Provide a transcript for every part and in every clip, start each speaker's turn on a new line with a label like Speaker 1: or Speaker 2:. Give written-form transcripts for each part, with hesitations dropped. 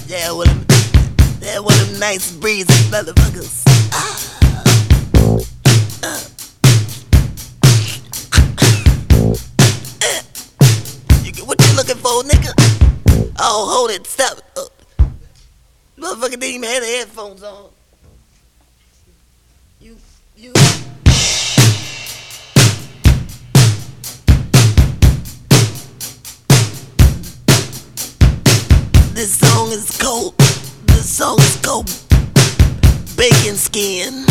Speaker 1: Yeah, one of them nice breezy motherfuckers. What you looking for, nigga? Oh, hold it, stop. Motherfucker didn't even have the headphones on. You. This song is cold. Bacon skin.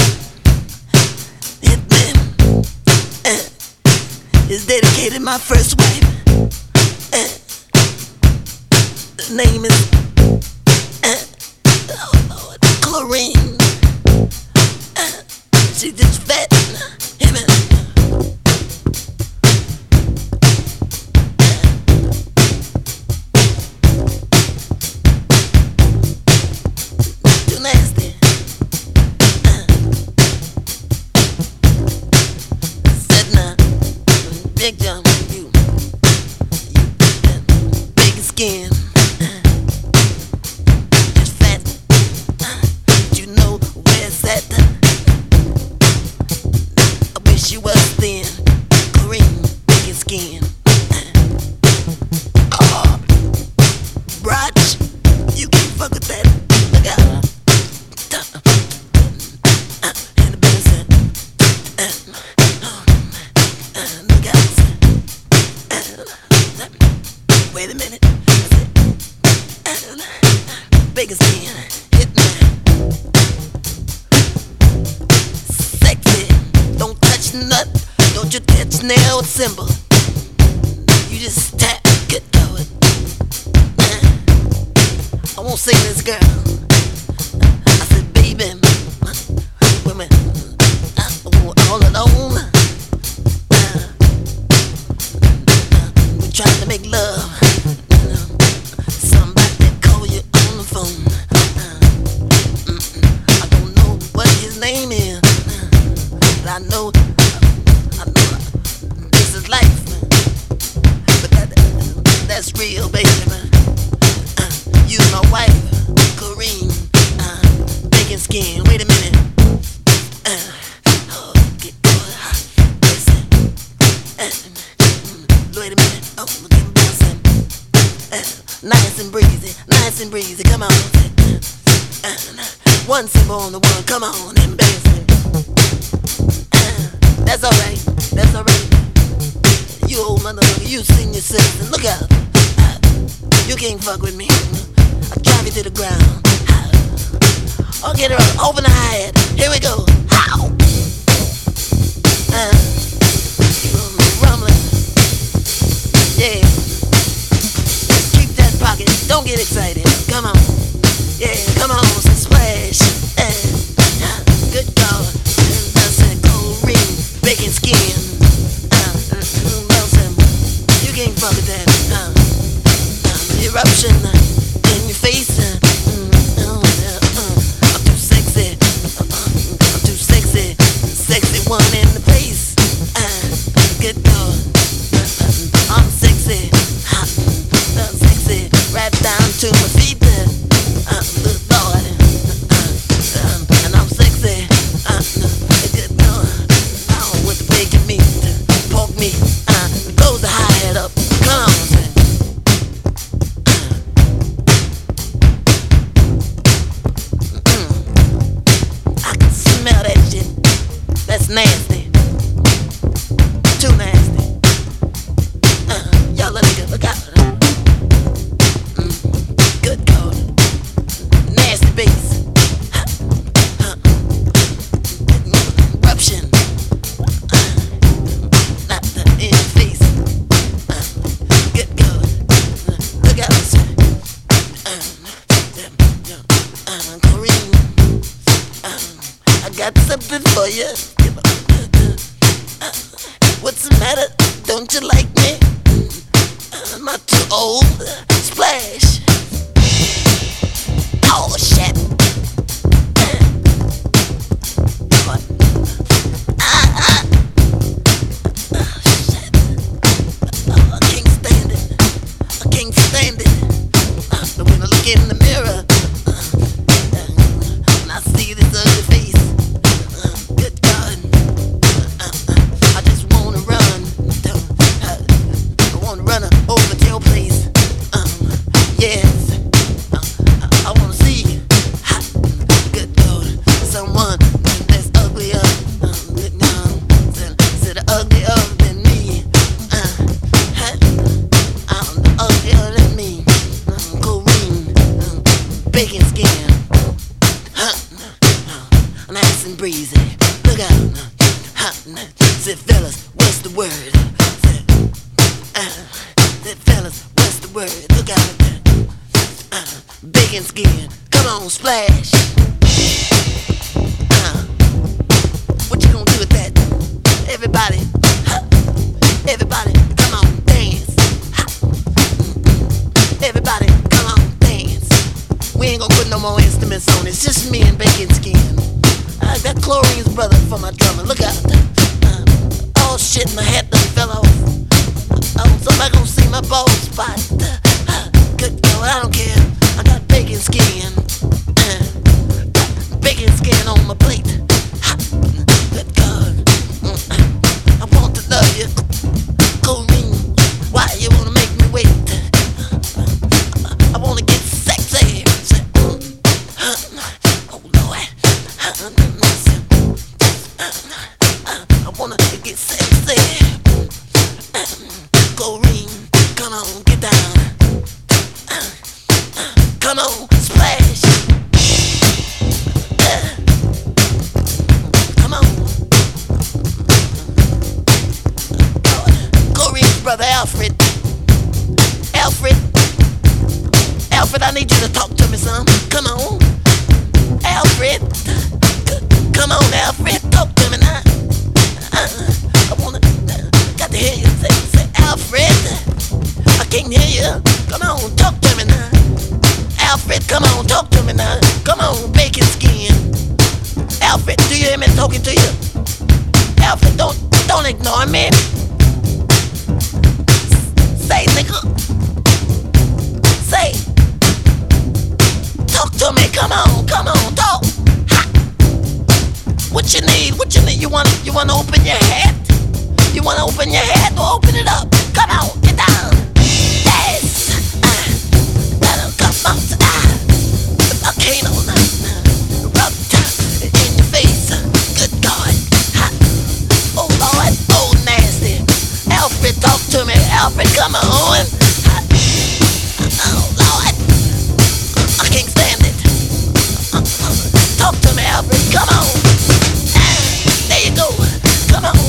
Speaker 1: Hitman. It's dedicated to my first wife. The name is Chlorine. She just fat. Too nasty. Sedna. Big jump. You big skin. She was thin, green, big skin. Brotch, you can't fuck with that. Look out. In the business. Look out. Wait a minute. Big skin, hit me. Sexy. Don't touch nut, don't you touch nail or symbol. You just tap, get going. I won't sing this girl. I said, baby, women, all alone. We're trying to make love. Somebody call you on the phone. I don't know what his name is. I know this is life, but that's real, baby. You my wife, Corrine, bacon skin. Wait a minute. Get good. Listen. Wait a minute. Oh, get bouncing. Nice and breezy. Come on. One symbol on the one. Come on and bass it. That's alright. You old motherfucker, you senior citizen, look out. You can't fuck with me. I'll drive you to the ground. I'll get her up, open the hi-hat. Here we go. How? Rumbling. Yeah. Keep that pocket, don't get excited. Come on. Yeah, come on, splash. Good God. Bacon skin, you can't fuck with that. Eruption in your face. I'm too sexy. Sexy one in the face. Good God, I'm sexy. Sexy, right down to my feet. Good Lord, and I'm sexy. Good God. With the bacon meat, pork meat, close the hi-hat up. Come on, I can smell that shit. That's nasty. Too nasty. Y'all let me look out. Good God. Nasty bass. Eruption. In your face. Good God. Look out. Corrine. I got something for you. What's the matter? Don't you like me? I'm not too old. Splash. Oh shit. I can't stand it. The winner look in the mirror, and I see this ugly face. Good God, I just wanna run. I wanna run over to your place. Yes, I wanna see. Good God, someone that's uglier, said uglier than me. I'm the uglier than me. Corrine, bacon skin, nice and breezy. Look out, said fellas, what's the word? Said fellas, what's the word? Look out, bacon skin. Come on, splash. What you gonna do with that? Everybody, everybody, come on, dance. Everybody, come on, dance. We ain't gonna put no more instruments on. It's just me and bacon skin. I got Chlorine's brother for my drummer. Look out. Oh shit, my hat done fell off. Somebody gonna see my bald spot. Good God, I don't care. I got bacon skin. Bacon skin on my plate. Good God, I want to love you. Corrine, why you wanna make me wait? I wanna get sexy. Oh Lord, I wanna get sexy. Corrine, come on, get down. Come on, splash. Come on. Chlorine's brother Alfred. Alfred, I need you to talk to me, son. Come on. Alfred. Come on, Alfred, talk to me now. I wanna, got to hear you say, Alfred. I can't hear you. Come on, talk to me now. Alfred, come on, talk to me now. Come on, bacon skin. Alfred, do you hear me talking to you? Alfred, don't ignore me. Say, nigga. Say. Talk to me, come on, talk. Ha. What you need? You wanna open your hat? You wanna open your hat or open it up? Come on, get down. Yes. Come on, the volcano, rubbed in your face. Good God. Ha. Oh Lord, oh nasty. Alfred, talk to me. Alfred, come on. Ha. Oh Lord, I can't stand it. Talk to me, Alfred. Come on. There you go. Come on.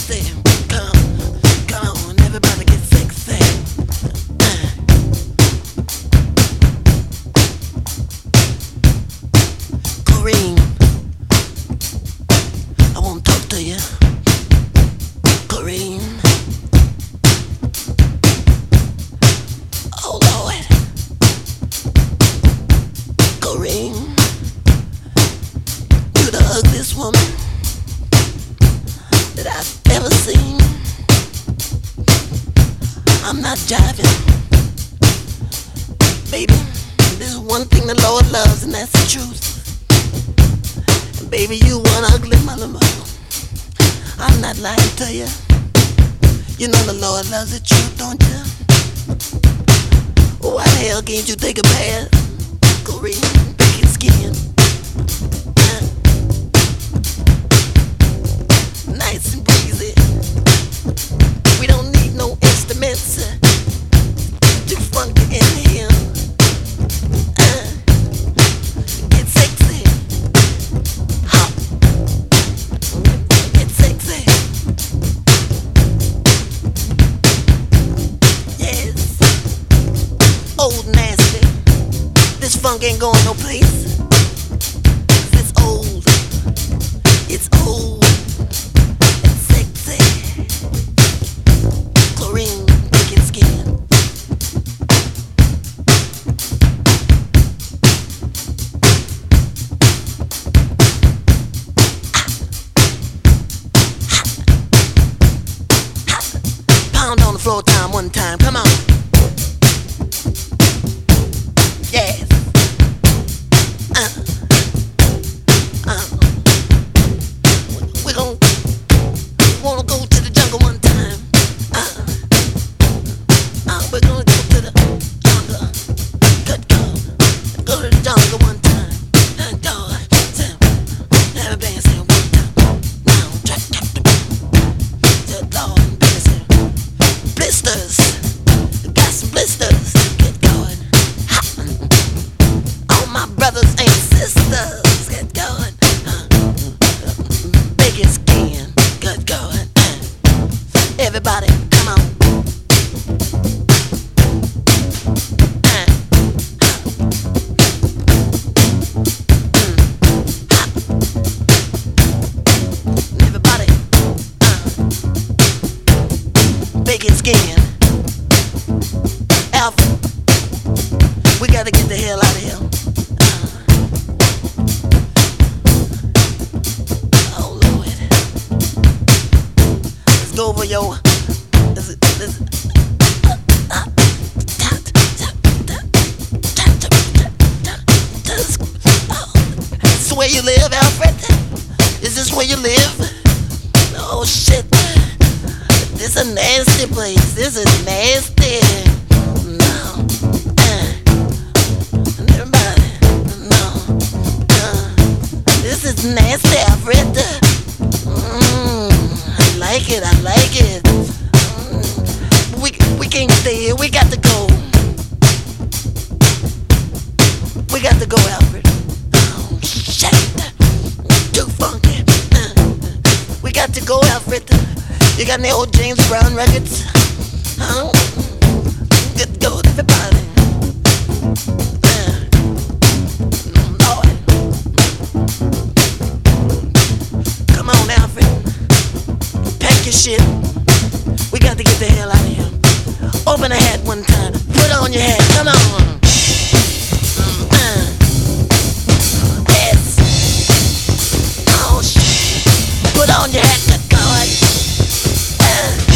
Speaker 1: sexy. Come on, everybody get sexy. Corrine, I wanna talk to you. Corrine. Oh Lord. Corrine. You're the ugliest woman that I've ever seen. I'm not jiving. Baby, there's one thing the Lord loves, and that's the truth. And baby, you one ugly mother. I'm not lying to you. You know the Lord loves the truth, don't you? Why the hell can't you take a bath? Corrine, pick your skin. Nice and breezy. We don't need no instruments. Too funky in here. Get sexy. Hop. Get sexy. Yes. Old nasty. This funk ain't going no place. It's old. It's old. It's sexy. Chlorine, picking skin. Pound on the floor time one time. Come on. Yes. We gon' wanna go to the jungle one time. We're gonna go to the jungle. Good God. Go to the jungle one time. Have a band say one time. Now try to Lord bless. Blisters. Got some blisters. Get going. All my brothers and sisters. Get going. Biggest skin. Good going. Everybody, come on. Everybody, biggest skin. Alpha, we gotta get the hell out of here. Oh Lord, let's go over your. Is this where you live, Alfred? Is this where you live? Oh shit. This a nasty place. This is nasty. No. Everybody. No. This is nasty, Alfred. I like it. I like it. We can't stay here. We got to go. We got to go, Alfred. Oh shit. Too funky. We got to go, Alfred. You got any old James Brown records? Huh? Good go, everybody. Lord. Come on, Alfred. Pack your shit. We got to get the hell out of here. Open a hat one time. Put on your hat. Come on. Yes. Oh, shit. Put on your hat. Good God.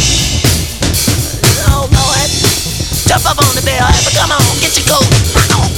Speaker 1: Oh, Lord. Jump up on the bell. Come on. Get your coat.